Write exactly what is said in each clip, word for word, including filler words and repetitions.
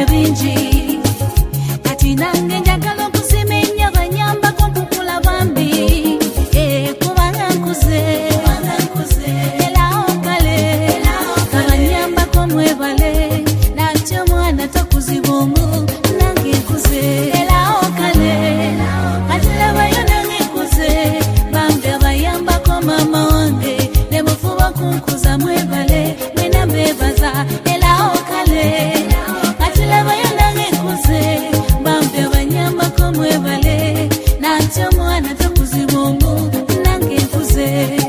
bye bingi kati nange njagala okusimenya banyamba ko kukula bambi eh kubanga nkuze era okale kabanyamba ko mwebale nakyo mwana takuzibomu nange nkuze era okale kati labayo nange nkuze bambi abayamba ko mama wange ne mufuba kunkuza mwebale mwena bebaza era okale kati labayo nange nkuze bambi abanyamba ko mwebale nakyo mwana takuzibomu nange nkuze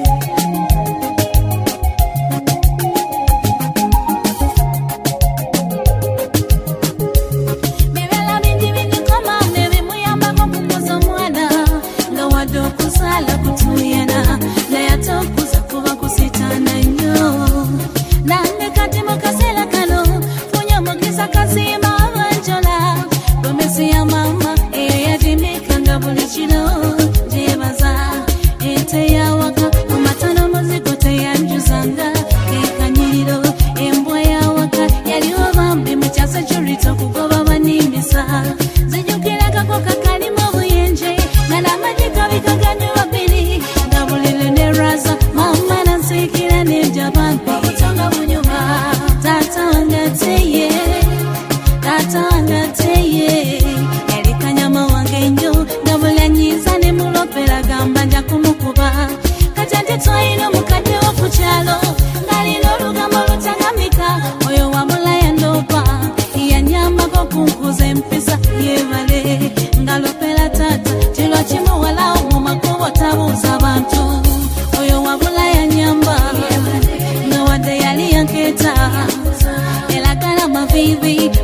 bibela bingi bingi koma nebimuyamba ko kukuza omwana nga wadde okusala kutuyana naye ate okuza kuba kusitana nnyo nange kati mu kaseera kano funye omukisa kasiima abanjola promesi ya mama eyayadimika nga buli kiro gyebaza ente yawaka omatono muzigo teyanjuzanga kekanyiriro embwa yawaka yaliwo bambi mu kyasa kyolita okugoba banimbisa zijukiragako kakalimu obuyenje nga n'amagi kabikaganywa babiri nga bulire ne raza mama nansiikira n'ebya bambi obutonga bunyuma taata wange ateye taata wange ateye yali kanyama wange nnyo nga bulanyiza ne mulopera gamba nja kumukuba kati ate twalina omukadde wo ku kyalo ng'alina olugambo lutangamika oyo wamulaya ndopa yanyambako kunkuza empisa yebale nga lopera taata kirwa kimuwalawo mu makubo tabuuza abantu oyo wabula yanyamba nga wadde yali yankeeta elagala mavivi